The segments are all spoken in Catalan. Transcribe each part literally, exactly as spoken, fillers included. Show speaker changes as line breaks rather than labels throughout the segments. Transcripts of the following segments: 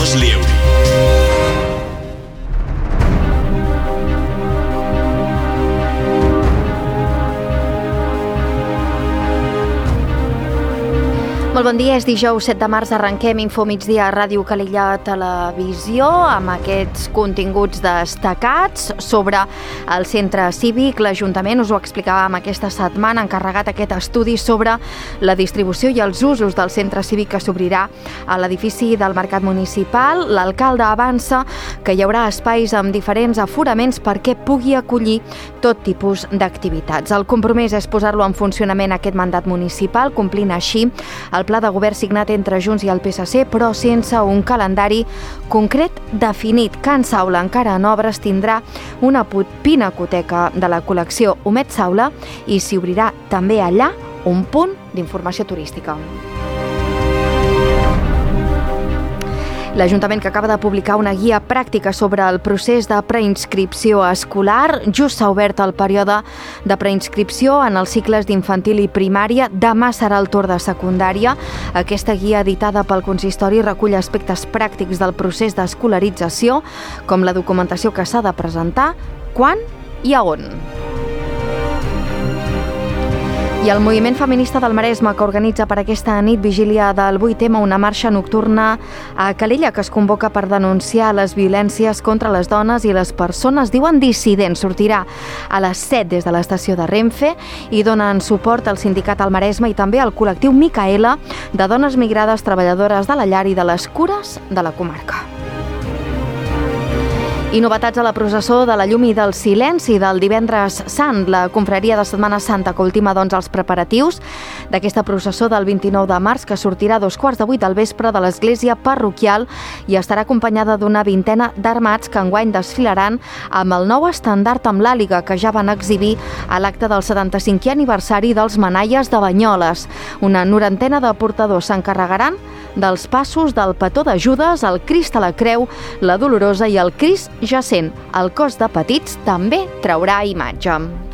Carles Lieuri.
Molt bon dia, és dijous set de març, arrenquem Info Migdia a Ràdio Calella Televisió amb aquests continguts destacats sobre el centre cívic. L'Ajuntament, us ho explicàvem aquesta setmana, ha encarregat aquest estudi sobre la distribució i els usos del centre cívic que s'obrirà a l'edifici del Mercat Municipal. L'alcalde avança que hi haurà espais amb diferents aforaments perquè pugui acollir tot tipus d'activitats. El compromís és posar-lo en funcionament aquest mandat municipal, complint així el pla de govern signat entre Junts i el P S C, però sense un calendari concret definit. Can Saula, encara en obres, tindrà una pinacoteca de la col·lecció Humet Saula i s'hi obrirà també allà un punt d'informació turística. L'Ajuntament, que acaba de publicar una guia pràctica sobre el procés de preinscripció escolar, just s'ha obert el període de preinscripció en els cicles d'infantil i primària. Demà serà el torn de secundària. Aquesta guia, editada pel consistori, recull aspectes pràctics del procés d'escolarització, com la documentació que s'ha de presentar, quan i a on. I el moviment feminista del Maresme, que organitza per aquesta nit vigília del vuit ema una marxa nocturna a Calella que es convoca per denunciar les violències contra les dones i les persones, diuen dissidents. Sortirà a les set des de l'estació de Renfe i donen suport al sindicat al Maresme i també al col·lectiu Micaela de dones migrades treballadores de la llar i de les cures de la comarca. I novetats a la processó de la llum i del silenci del divendres sant. La confraria de Setmana Santa que ultima doncs els preparatius d'aquesta processó del vint-i-nou de març, que sortirà a dos quarts de vuit del vespre de l'església parroquial i estarà acompanyada d'una vintena d'armats que enguany desfilaran amb el nou estendard amb l'àliga que ja van exhibir a l'acte del setanta-cinquè aniversari dels Manaies de Banyoles. Una norantena de portadors s'encarregaran dels passos del petó de Judes, el Crist a la Creu, la Dolorosa i el Crist jacent. El cos de petits també traurà imatge.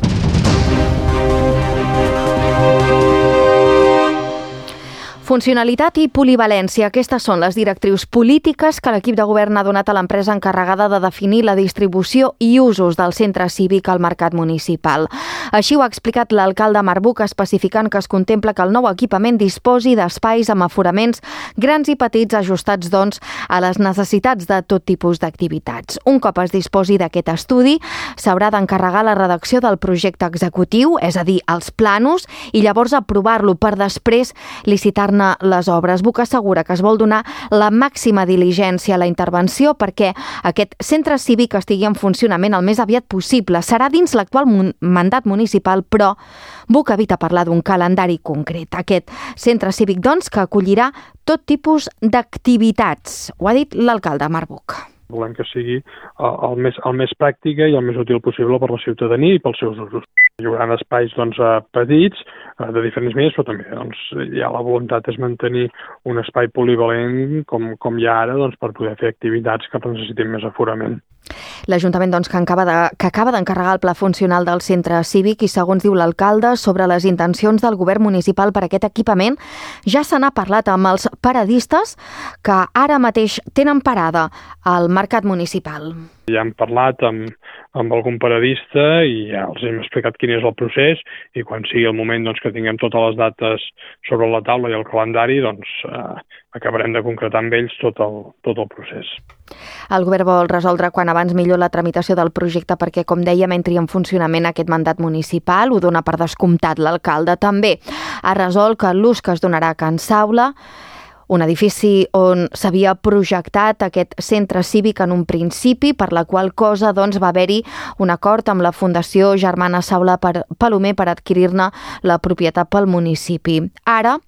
Funcionalitat i polivalència. Aquestes són les directrius polítiques que l'equip de govern ha donat a l'empresa encarregada de definir la distribució i usos del centre cívic al Mercat Municipal. Així ho ha explicat l'alcalde Marbuc, especificant que es contempla que el nou equipament disposi d'espais amb aforaments grans i petits, ajustats doncs a les necessitats de tot tipus d'activitats. Un cop es disposi d'aquest estudi, s'haurà d'encarregar la redacció del projecte executiu, és a dir, els planos, i llavors aprovar-lo per després licitar les obres. Buc assegura que es vol donar la màxima diligència a la intervenció perquè aquest centre cívic estigui en funcionament el més aviat possible. Serà dins l'actual mandat municipal, però Buc evita parlar d'un calendari concret. Aquest centre cívic, doncs, que acollirà tot tipus d'activitats. Ho ha dit l'alcalde Marbuc.
Volem que sigui el més, el més pràctica i el més útil possible per la ciutadania i pels seus usos. Hi haurà espais doncs, petits, de diferents mides, però també doncs, ja la voluntat és mantenir un espai polivalent com, com hi ha ara doncs, per poder fer activitats que necessitin més aforament.
L'Ajuntament doncs, que acaba de, que acaba d'encarregar el pla funcional del centre cívic i, segons diu l'alcalde, sobre les intencions del govern municipal per aquest equipament, ja se n'ha parlat amb els paradistes que ara mateix tenen parada al Mercat Municipal.
Ja hem parlat amb, amb algun paradista i ja els hem explicat quin és el procés i quan sigui el moment doncs, que tinguem totes les dates sobre la taula i el calendari, doncs eh, acabarem de concretar amb ells tot el, tot el procés.
El govern vol resoldre quan abans millor la tramitació del projecte perquè, com dèiem, entri en funcionament aquest mandat municipal. Ho dona per descomptat l'alcalde. També ha resolt que l'ús que es donarà a Can Saula, un edifici on s'havia projectat aquest centre cívic en un principi, per la qual cosa doncs, va haver-hi un acord amb la Fundació Germana Saula per Palomer per adquirir-ne la propietat pel municipi. Ara,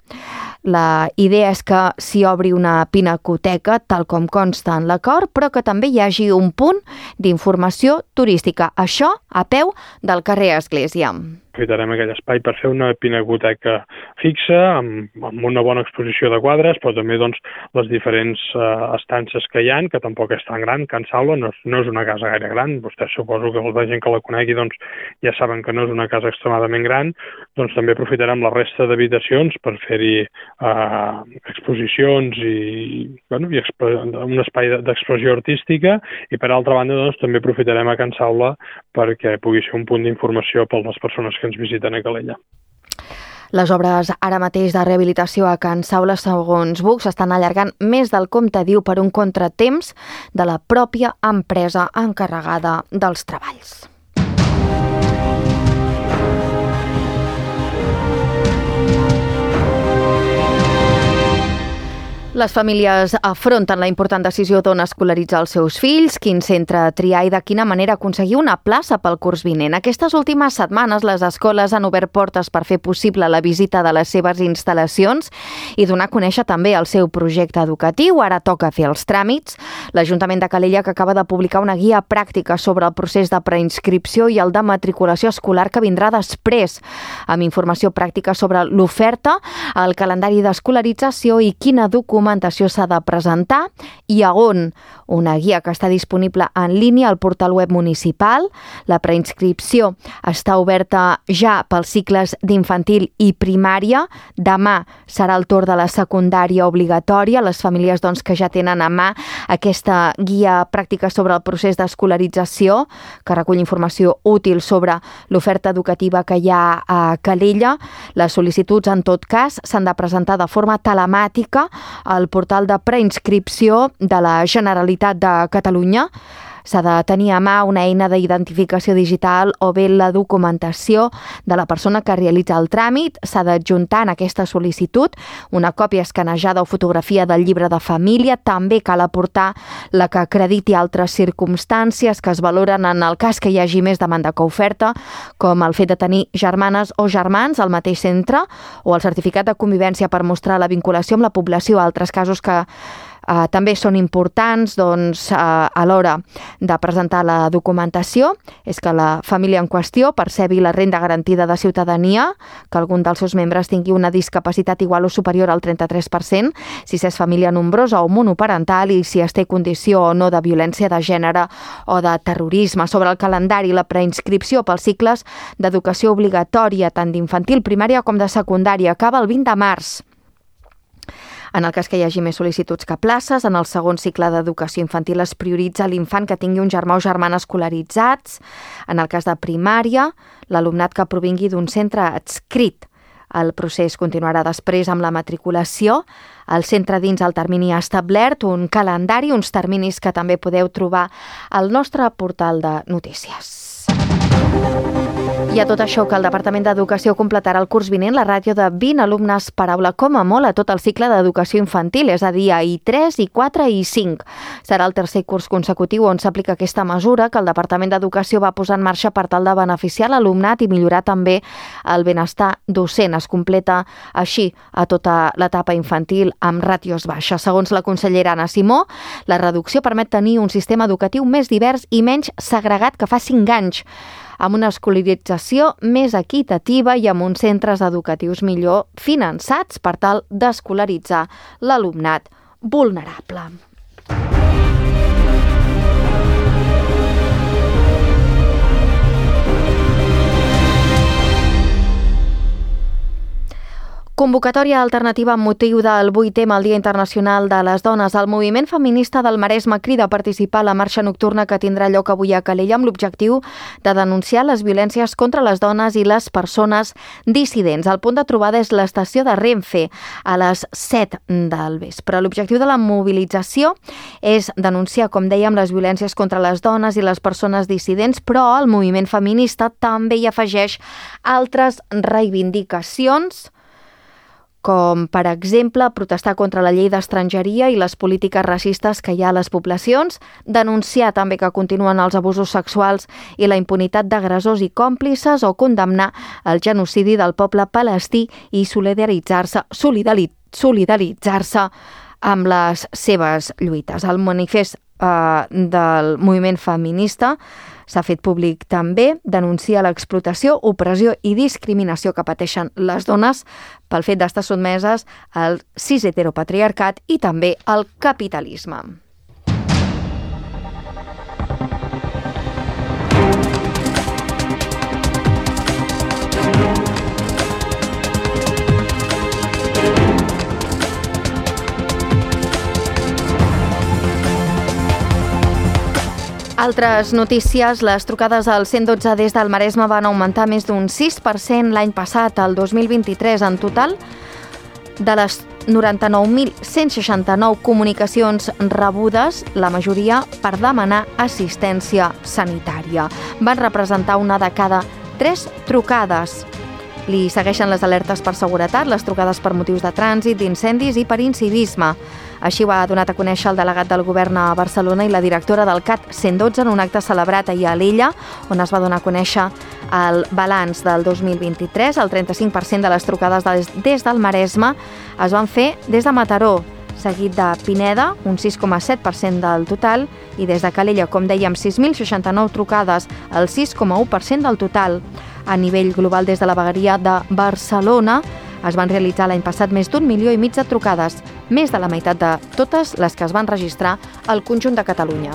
la idea és que s'hi obri una pinacoteca, tal com consta en l'acord, però que també hi hagi un punt d'informació turística. Això a peu del carrer Església.
aprofitarem aquell espai per fer una pinacoteca fixa, amb, amb una bona exposició de quadres, però també doncs, les diferents uh, estances que hi ha, que tampoc és tan gran. Can Saula no, no és una casa gaire gran, vostès suposo que la gent que la conegui doncs, ja saben que no és una casa extremadament gran, doncs també aprofitarem la resta d'habitacions per fer-hi uh, exposicions i, bueno, i un espai d'expressió artística, i per altra banda doncs, també aprofitarem a Can Saula perquè pugui ser un punt d'informació per les persones que ens visiten a Calella.
Les obres ara mateix de rehabilitació a Can Saula, segons Buch, s'estan allargant més del compte, diu, per un contratemps de la pròpia empresa encarregada dels treballs. Les famílies afronten la important decisió d'on escolaritzar els seus fills, quin centre triar i de quina manera aconseguir una plaça pel curs vinent. Aquestes últimes setmanes les escoles han obert portes per fer possible la visita de les seves instal·lacions i donar a conèixer també el seu projecte educatiu. Ara toca fer els tràmits. L'Ajuntament de Calella, que acaba de publicar una guia pràctica sobre el procés de preinscripció i el de matriculació escolar que vindrà després, amb informació pràctica sobre l'oferta, el calendari d'escolarització i quina documentació documentació s'ha de presentar i a on. Una guia que està disponible en línia al portal web municipal. La preinscripció està oberta ja pels cicles d'infantil i primària. Demà serà el torn de la secundària obligatòria. Les famílies doncs, que ja tenen a mà aquesta guia pràctica sobre el procés d'escolarització, que recull informació útil sobre l'oferta educativa que hi ha a Calella. Les sol·licituds, en tot cas, s'han de presentar de forma telemàtica al portal de preinscripció de la Generalitat de Catalunya. S'ha de tenir a mà una eina d'identificació digital o bé la documentació de la persona que realitza el tràmit. S'ha d'adjuntar en aquesta sol·licitud una còpia escanejada o fotografia del llibre de família. També cal aportar la que acrediti altres circumstàncies que es valoren en el cas que hi hagi més demanda que oferta, com el fet de tenir germanes o germans al mateix centre o el certificat de convivència per mostrar la vinculació amb la població. Altres casos que Uh, també són importants doncs, uh, a l'hora de presentar la documentació és que la família en qüestió percebi la renda garantida de ciutadania, que algun dels seus membres tingui una discapacitat igual o superior al trenta-tres per cent, si és família nombrosa o monoparental i si es té condició o no de violència de gènere o de terrorisme. Sobre el calendari, la preinscripció pels cicles d'educació obligatòria tant d'infantil, primària com de secundària acaba el vint de març. En el cas que hi hagi més sol·licituds que places, en el segon cicle d'educació infantil es prioritza l'infant que tingui un germà o germana escolaritzats. En el cas de primària, l'alumnat que provingui d'un centre adscrit. El procés continuarà després amb la matriculació. El centre dins el termini ha establert un calendari, uns terminis que també podeu trobar al nostre portal de notícies. I a tot això que el Departament d'Educació completarà el curs vinent la ràtio de vint alumnes per aula, com a molt a tot el cicle d'educació infantil, és a dir, a I tres, I quatre i I cinc. Serà el tercer curs consecutiu on s'aplica aquesta mesura que el Departament d'Educació va posar en marxa per tal de beneficiar l'alumnat i millorar també el benestar docent. Es completa així a tota l'etapa infantil amb ràtios baixes. Segons la consellera Anna Simó, la reducció permet tenir un sistema educatiu més divers i menys segregat que fa cinc anys, amb una escolarització més equitativa i amb uns centres educatius millor finançats per tal d'escolaritzar l'alumnat vulnerable. Convocatòria alternativa amb motiu del vuitè el Dia Internacional de les Dones. El moviment feminista del Maresme crida a participar a la marxa nocturna que tindrà lloc avui a Calella amb l'objectiu de denunciar les violències contra les dones i les persones dissidents. El punt de trobada és l'estació de Renfe a les set del vespre. L'objectiu de la mobilització és denunciar, com dèiem, les violències contra les dones i les persones dissidents, però el moviment feminista també hi afegeix altres reivindicacions, com, per exemple, protestar contra la llei d'estrangeria i les polítiques racistes que hi ha a les poblacions, denunciar també que continuen els abusos sexuals i la impunitat d'agressors i còmplices o condemnar el genocidi del poble palestí i solidaritzar-se solidaritzar-se amb les seves lluites. El manifest eh, del moviment feminista s'ha fet públic també, denuncia l'explotació, opressió i discriminació que pateixen les dones pel fet d'estar sotmeses al cis heteropatriarcat i també al capitalisme. Altres notícies, les trucades al cent dotze des del Maresme van augmentar més d'un sis per cent l'any passat, el dos mil vint-i-tres. En total, de les noranta-nou mil cent seixanta-nou comunicacions rebudes, la majoria per demanar assistència sanitària. Van representar una de cada tres trucades. Li segueixen les alertes per seguretat, les trucades per motius de trànsit, d'incendis i per incivisme. Així ho ha donat a conèixer el delegat del govern a Barcelona i la directora del C A T cent dotze en un acte celebrat ahir a l'Illa, on es va donar a conèixer el balanç del dos mil vint-i-tres. El trenta-cinc per cent de les trucades des del Maresme es van fer des de Mataró, seguit de Pineda, un sis coma set per cent del total, i des de Calella, com dèiem, sis mil seixanta-nou trucades, el sis coma u per cent del total. A nivell global, des de la vegueria de Barcelona, es van realitzar l'any passat més d'un milió i mig de trucades, més de la meitat de totes les que es van registrar al conjunt de Catalunya.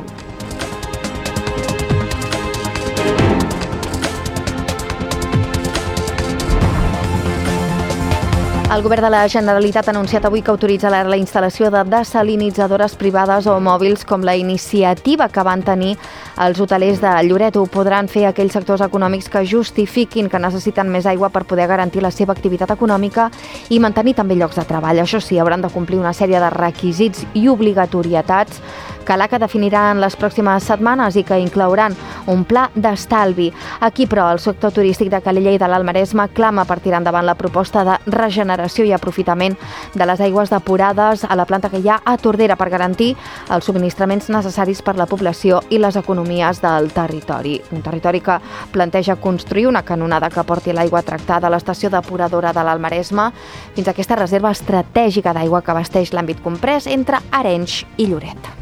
El govern de la Generalitat ha anunciat avui que autoritza la instal·lació de desalinitzadores privades o mòbils com la iniciativa que van tenir els hotelers de Lloret. Ho podran fer aquells sectors econòmics que justifiquin que necessiten més aigua per poder garantir la seva activitat econòmica i mantenir també llocs de treball. Això sí, hauran de complir una sèrie de requisits i obligatorietats que l'A C A definirà en les pròximes setmanes i que inclouran un pla d'estalvi. Aquí, però, el sector turístic de Calella i de l'Alt Maresme clama per tirar endavant la proposta de regeneració i aprofitament de les aigües depurades a la planta que hi ha a Tordera per garantir els subministraments necessaris per la població i les economies del territori. Un territori que planteja construir una canonada que porti l'aigua tractada a l'estació depuradora de l'Alt Maresme fins a aquesta reserva estratègica d'aigua que abasteix l'àmbit comprès entre Arenys i Lloret.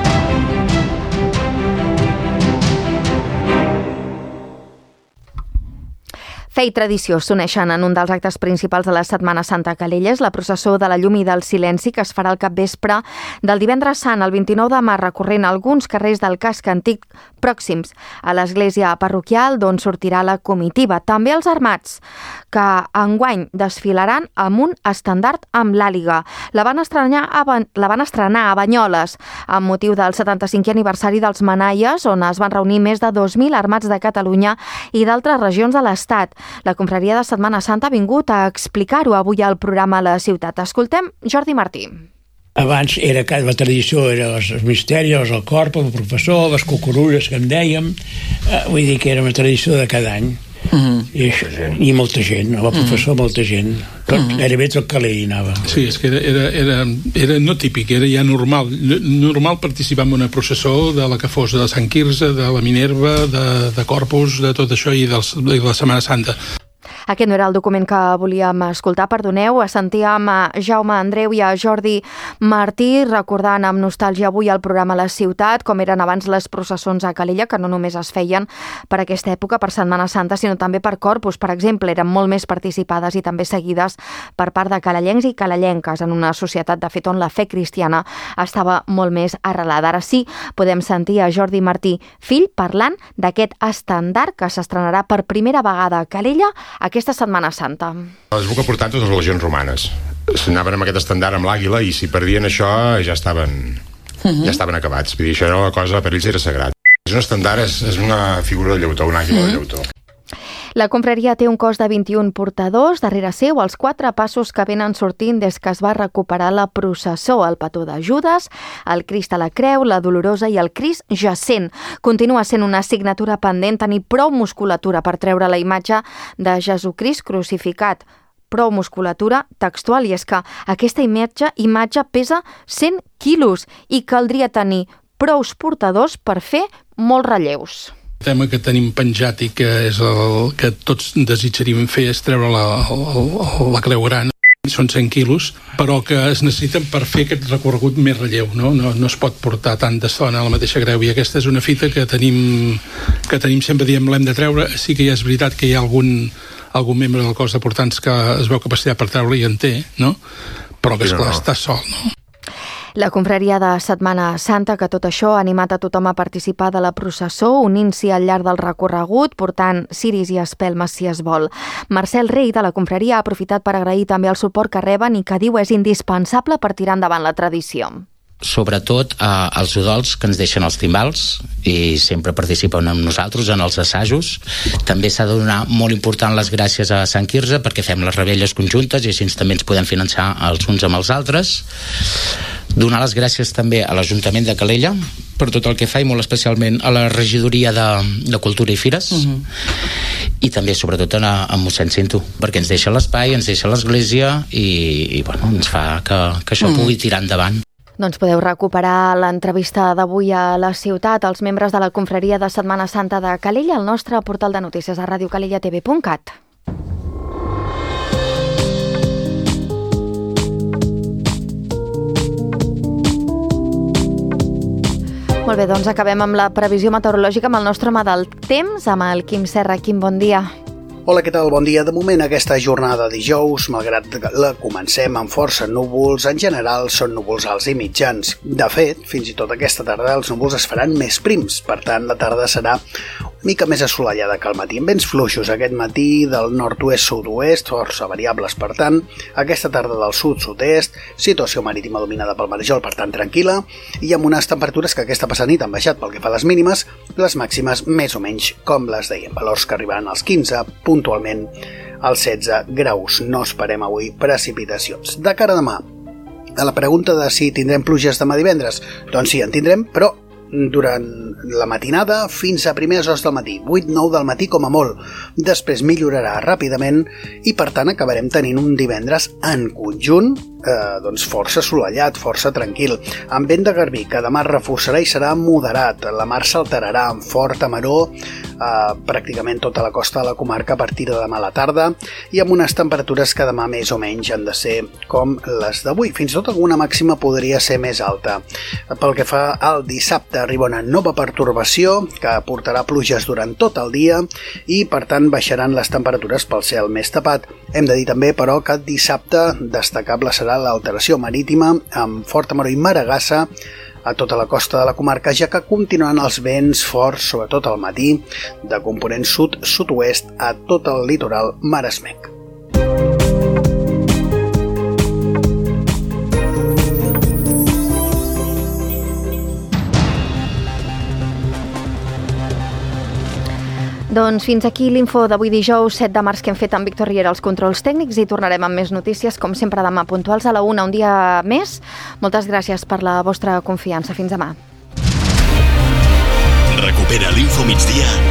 Fe i tradició s'uneixen en un dels actes principals de la Setmana Santa a Calella, la processó de la llum i del silenci que es farà al capvespre del divendres sant, el vint-i-nou de març, recorrent alguns carrers del casc antic pròxims a l'església parroquial d'on sortirà la comitiva. També els armats, que enguany desfilaran amb un estendard amb l'àliga. La van estrenar a, la van estrenar a Banyoles amb motiu del setanta-cinquè aniversari dels Manaies, on es van reunir més de dos mil armats de Catalunya i d'altres regions de l'Estat. La confraria de Setmana Santa ha vingut a explicar-ho avui al programa a la ciutat. Escoltem Jordi Martí.
Abans era la tradició, era els misteris, el corp, el professor, les cucurulles que en dèiem, eh, vull dir que era una tradició de cada any. Uh-huh. I, això, i molta gent, el professor, uh-huh. molta gent tot, uh-huh. gairebé tot Calella hi anava.
Sí, és que era, era, era, era no típic, era ja normal normal participar en una processó de la que fos de Sant Quirze, de la Minerva, de, de Corpus, de tot això i, dels, de la Setmana Santa.
Aquest no era el document que volíem escoltar, perdoneu. Sentíem a Jaume Andreu i a Jordi Martí recordant amb nostàlgia avui el programa La Ciutat, com eren abans les processons a Calella, que no només es feien per aquesta època, per Setmana Santa, sinó també per Corpus, per exemple. Eren molt més participades i també seguides per part de calellencs i calellenques en una societat, de fet, on la fe cristiana estava molt més arrelada. Ara sí, podem sentir a Jordi Martí, fill, parlant d'aquest estendard que s'estrenarà per primera vegada a Calella aquesta Setmana Santa.
Es veu que portant totes les legions romanes. S'anaven amb aquest estendard amb l'àguila i si perdien això ja estaven, uh-huh. ja estaven acabats. Vull dir, això era una cosa, per ells era sagrat. És un estendard, és, és una figura de llautó, una àguila uh-huh. de llautó.
La confraria té un cos de vint-i-un portadors, darrere seu els quatre passos que venen sortint des que es va recuperar la processó, el petó de Judes, el Crist a la Creu, la Dolorosa i el Crist jacent. Continua sent una assignatura pendent tenir prou musculatura per treure la imatge de Jesucrist crucificat. Prou musculatura textual, i és que aquesta imatge, imatge pesa cent quilos i caldria tenir prous portadors per fer molts relleus.
El tema que tenim penjat i que és el que tots desitjaríem fer és treure la, la, la creu gran. són cent quilos, però que es necessiten per fer aquest recorregut més relleu, no? No, no es pot portar tant d'estona a la mateixa creu, i aquesta és una fita que tenim, que tenim sempre, diem, l'hem de treure. Sí que ja és veritat que hi ha algun, algun membre del cos de portants que es veu capacitat per treure i en té, no? Però que, esclar, no. Està sol, no?
La confraria de Setmana Santa, que tot això ha animat a tothom a participar de la processó, unint-s'hi al llarg del recorregut, portant ciris i espelmes si es vol. Marcel Rey, de la confraria, ha aprofitat per agrair també el suport que reben i que diu és indispensable per tirar endavant la tradició.
Sobretot eh, els udols que ens deixen els timbals i sempre participen amb nosaltres en els assajos. També s'ha de donar molt important les gràcies a Sant Quirze perquè fem les revetlles conjuntes i així també ens podem finançar els uns amb els altres. Donar les gràcies també a l'Ajuntament de Calella per tot el que fa i molt especialment a la regidoria de, de Cultura i Fires uh-huh. i també sobretot a, a mossèn Cinto perquè ens deixa l'espai, ens deixa l'església i, i bueno, ens fa que, que això uh-huh. pugui tirar endavant.
Doncs podeu recuperar l'entrevista d'avui a la ciutat als membres de la confraria de Setmana Santa de Calella al nostre portal de notícies a radio calella t v punt cat. Molt bé, doncs acabem amb la previsió meteorològica amb el nostre home del temps, amb el Quim Serra. Quim, bon dia.
Hola, què tal? Bon dia. De moment, aquesta jornada de dijous, malgrat que la comencem amb força núvols, en general són núvols alts i mitjans. De fet, fins i tot aquesta tarda els núvols es faran més prims, per tant, la tarda serà una mica més assolellada que al matí, amb vents fluixos aquest matí del nord-oest-sud-oest, força variables, per tant, aquesta tarda del sud-sud-est, situació marítima dominada pel marejol, per tant, tranquil·la, i amb unes temperatures que aquesta passada nit han baixat pel que fa a les mínimes, les màximes més o menys com les dèiem, valors que arribaran als quinze, puntualment als setze graus. No esperem avui precipitacions. De cara a demà, a la pregunta de si tindrem pluges demà divendres, doncs sí, en tindrem, però durant la matinada fins a primeres hores del matí, vuit nou del matí com a molt. Després millorarà ràpidament i per tant acabarem tenint un divendres en conjunt eh, doncs força assolellat, força tranquil, amb vent de garbí que demà reforçarà i serà moderat. La mar s'alterarà amb forta maror eh, pràcticament tota la costa de la comarca a partir de demà a la tarda i amb unes temperatures que demà més o menys han de ser com les d'avui. Fins i tot alguna màxima podria ser més alta. Pel que fa al dissabte, arriba una nova pertorbació que portarà pluges durant tot el dia i per tant baixaran les temperatures pel cel més tapat. Hem de dir també però que dissabte destacable serà l'alteració marítima amb forta maror i maragassa a tota la costa de la comarca, ja que continuaran els vents forts, sobretot al matí, de component sud-sud-oest a tot el litoral maresmenc.
Doncs fins aquí l'info d'avui dijous set de març que hem fet amb Víctor Riera als controls tècnics i tornarem amb més notícies, com sempre demà puntuals a la una, un dia més. Moltes gràcies per la vostra confiança. Fins demà.
Recupera l'Info Migdia